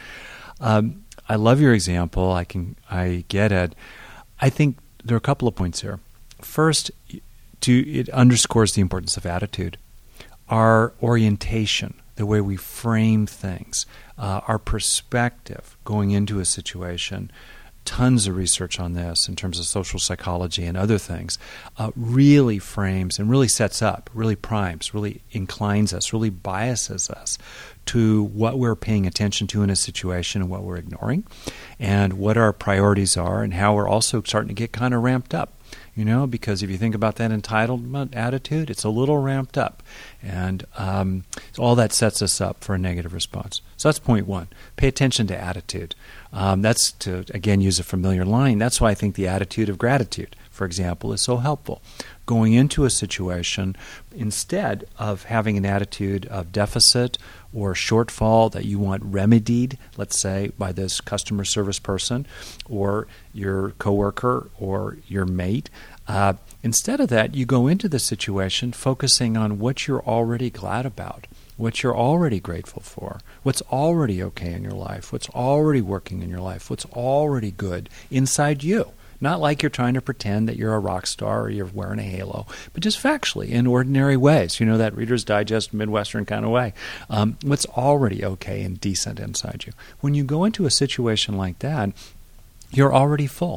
I love your example. I get it. I think there are a couple of points here. First, it underscores the importance of attitude. Our orientation, the way we frame things, our perspective going into a situation, tons of research on this in terms of social psychology and other things, really frames and really sets up, really primes, really inclines us, really biases us to what we're paying attention to in a situation and what we're ignoring, and what our priorities are, and how we're also starting to get kind of ramped up. Because if you think about that entitlement attitude, it's a little ramped up. And so all that sets us up for a negative response. So that's point one. Pay attention to attitude. That's to, again, use a familiar line. That's why I think the attitude of gratitude, for example, is so helpful. going into a situation, instead of having an attitude of deficit or shortfall that you want remedied, let's say, by this customer service person or your coworker or your mate, instead of that, you go into the situation focusing on what you're already glad about, what you're already grateful for, what's already okay in your life, what's already working in your life, what's already good inside you. Not like you're trying to pretend that you're a rock star or you're wearing a halo, but just factually in ordinary ways. You know, that Reader's Digest Midwestern kind of way. What's already okay and decent inside you. When you go into a situation like that, you're already full.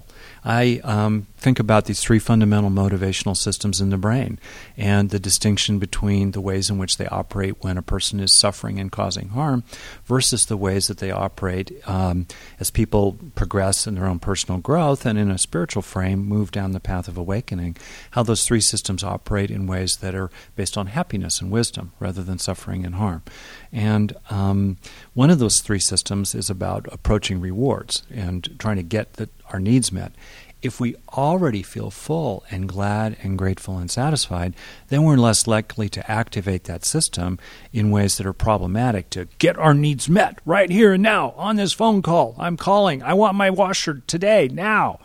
I think about these three fundamental motivational systems in the brain and the distinction between the ways in which they operate when a person is suffering and causing harm versus the ways that they operate as people progress in their own personal growth and in a spiritual frame move down the path of awakening, how those three systems operate in ways that are based on happiness and wisdom rather than suffering and harm. And one of those three systems is about approaching rewards and trying to get our needs met. If we already feel full and glad and grateful and satisfied, then we're less likely to activate that system in ways that are problematic to get our needs met right here and now on this phone call. I'm calling. I want my washer today, now,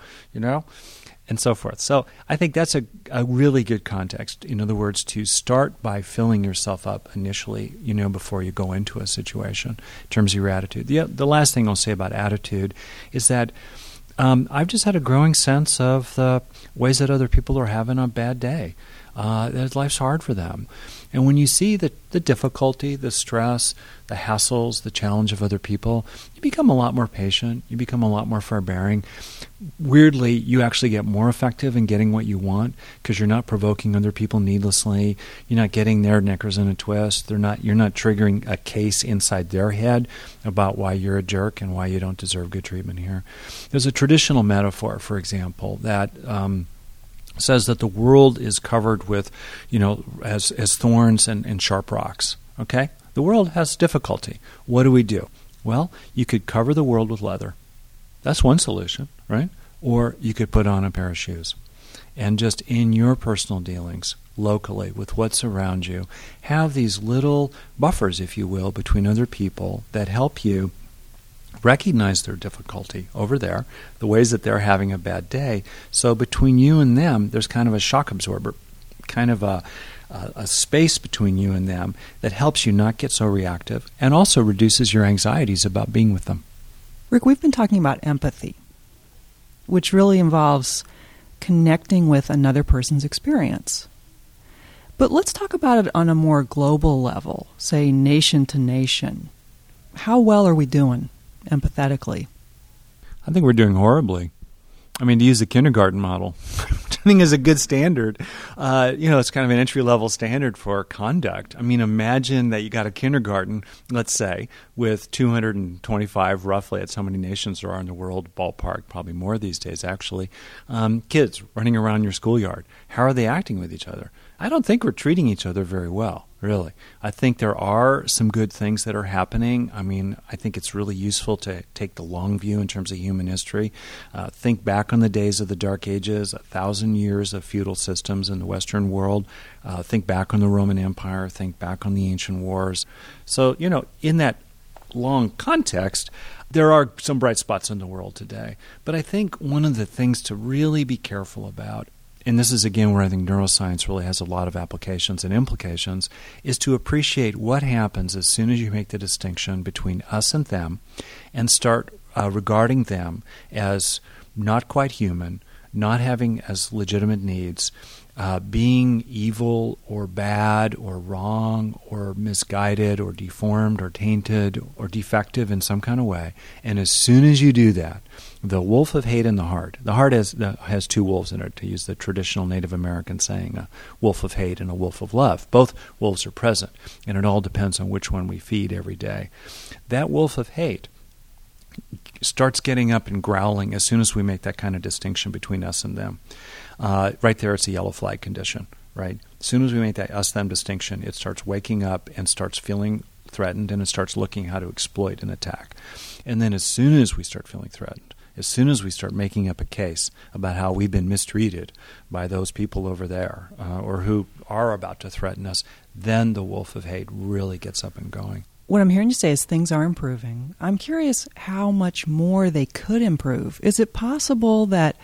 and so forth. So I think that's a really good context. In other words, to start by filling yourself up initially, before you go into a situation in terms of your attitude. The last thing I'll say about attitude is that I've just had a growing sense of the ways that other people are having a bad day, that life's hard for them. And when you see the difficulty, the stress, the hassles, the challenge of other people, you become a lot more patient, you become a lot more forbearing. Weirdly, you actually get more effective in getting what you want because you're not provoking other people needlessly. You're not getting their knickers in a twist. You're not triggering a case inside their head about why you're a jerk and why you don't deserve good treatment here. There's a traditional metaphor, for example, that says that the world is covered with, as thorns and sharp rocks. Okay? The world has difficulty. What do? Well, you could cover the world with leather. That's one solution, right? Or you could put on a pair of shoes. And just in your personal dealings, locally, with what's around you, have these little buffers, if you will, between other people that help you recognize their difficulty over there, the ways that they're having a bad day. So between you and them, there's kind of a shock absorber, kind of a space between you and them that helps you not get so reactive and also reduces your anxieties about being with them. Rick, we've been talking about empathy, which really involves connecting with another person's experience. But let's talk about it on a more global level, say nation to nation. How well are we doing empathetically? I think we're doing horribly. To use the kindergarten model, which I think is a good standard. It's kind of an entry-level standard for conduct. Imagine that you got a kindergarten, let's say, with 225, roughly, that's how many nations there are in the world, ballpark, probably more these days, actually, kids running around your schoolyard. How are they acting with each other? I don't think we're treating each other very well, really. I think there are some good things that are happening. I think it's really useful to take the long view in terms of human history. Think back on the days of the Dark Ages, 1,000 years of feudal systems in the Western world. Think back on the Roman Empire. Think back on the ancient wars. So, in that long context, there are some bright spots in the world today. But I think one of the things to really be careful about, and this is, again, where I think neuroscience really has a lot of applications and implications, is to appreciate what happens as soon as you make the distinction between us and them and start regarding them as not quite human, not having as legitimate needs, being evil or bad or wrong or misguided or deformed or tainted or defective in some kind of way. And as soon as you do that, the wolf of hate in the heart has two wolves in it, to use the traditional Native American saying, a wolf of hate and a wolf of love. Both wolves are present, and it all depends on which one we feed every day. That wolf of hate starts getting up and growling as soon as we make that kind of distinction between us and them. Right there, it's a yellow flag condition, right? As soon as we make that us-them distinction, it starts waking up and starts feeling threatened, and it starts looking how to exploit and attack. And then as soon as we start feeling threatened, As soon as we start making up a case about how we've been mistreated by those people over there or who are about to threaten us, then the wolf of hate really gets up and going. What I'm hearing you say is things are improving. I'm curious how much more they could improve. Is it possible that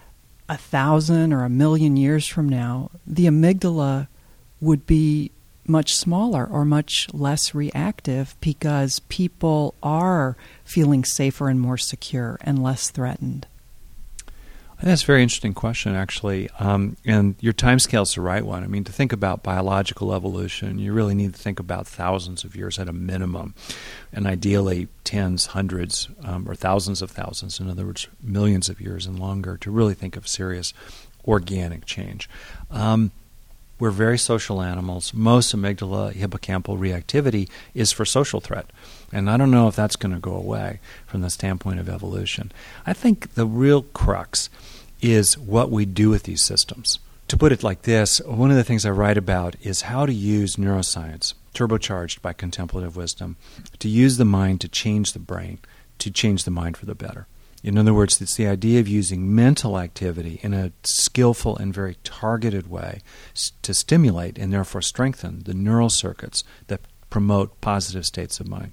1,000 or 1,000,000 years from now, the amygdala would be much smaller or much less reactive because people are feeling safer and more secure and less threatened? That's a very interesting question, actually. And your timescale is the right one. I mean, to think about biological evolution, you really need to think about thousands of years at a minimum, and ideally tens, hundreds, or thousands of thousands, in other words, millions of years and longer, to really think of serious organic change. We're very social animals. Most amygdala hippocampal reactivity is for social threat. And I don't know if that's going to go away from the standpoint of evolution. I think the real crux is what we do with these systems. To put it like this, one of the things I write about is how to use neuroscience, turbocharged by contemplative wisdom, to use the mind to change the brain, to change the mind for the better. In other words, it's the idea of using mental activity in a skillful and very targeted way to stimulate and therefore strengthen the neural circuits that promote positive states of mind.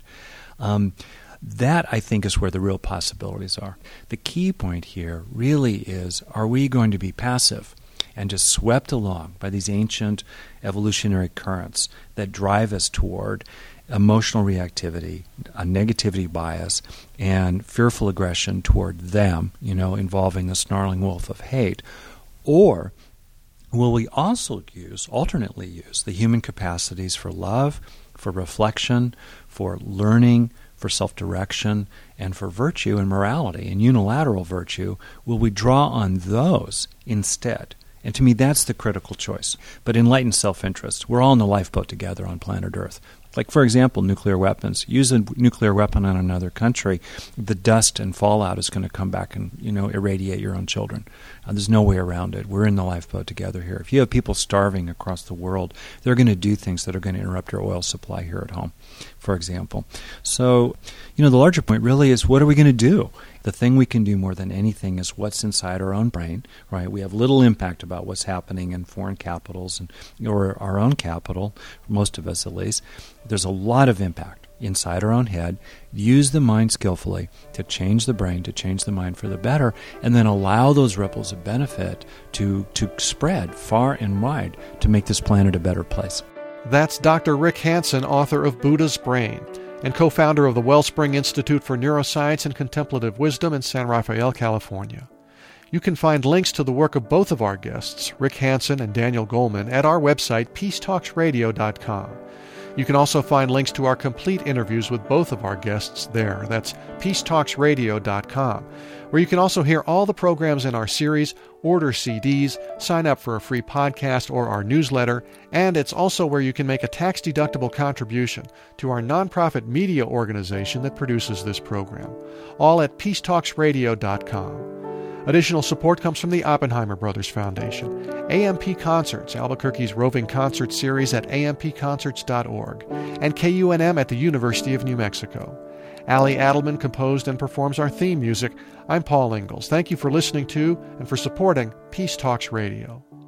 That, I think, is where the real possibilities are. The key point here really is, are we going to be passive and just swept along by these ancient evolutionary currents that drive us toward emotional reactivity, a negativity bias, and fearful aggression toward them, involving the snarling wolf of hate? Or will we also alternately use the human capacities for love, for reflection, for learning, for self-direction, and for virtue and morality and unilateral virtue? Will we draw on those instead? And to me, that's the critical choice. But enlightened self-interest. We're all in the lifeboat together on planet Earth. Like, for example, nuclear weapons. Use a nuclear weapon on another country, the dust and fallout is going to come back and, irradiate your own children. There's no way around it. We're in the lifeboat together here. If you have people starving across the world, they're going to do things that are going to interrupt your oil supply here at home, for example. So, the larger point really is, what are we going to do? The thing we can do more than anything is what's inside our own brain, right? We have little impact about what's happening in foreign capitals or our own capital, most of us at least. There's a lot of impact inside our own head. Use the mind skillfully to change the brain, to change the mind for the better, and then allow those ripples of benefit to spread far and wide to make this planet a better place. That's Dr. Rick Hanson, author of Buddha's Brain, and co-founder of the Wellspring Institute for Neuroscience and Contemplative Wisdom in San Rafael, California. You can find links to the work of both of our guests, Rick Hanson and Daniel Goleman, at our website, peacetalksradio.com. You can also find links to our complete interviews with both of our guests there. That's peacetalksradio.com, where you can also hear all the programs in our series, order CDs, sign up for a free podcast or our newsletter, and it's also where you can make a tax-deductible contribution to our nonprofit media organization that produces this program, all at peacetalksradio.com. Additional support comes from the Oppenheimer Brothers Foundation, AMP Concerts, Albuquerque's roving concert series at ampconcerts.org, and KUNM at the University of New Mexico. Allie Adelman composed and performs our theme music. I'm Paul Ingalls. Thank you for listening to and for supporting Peace Talks Radio.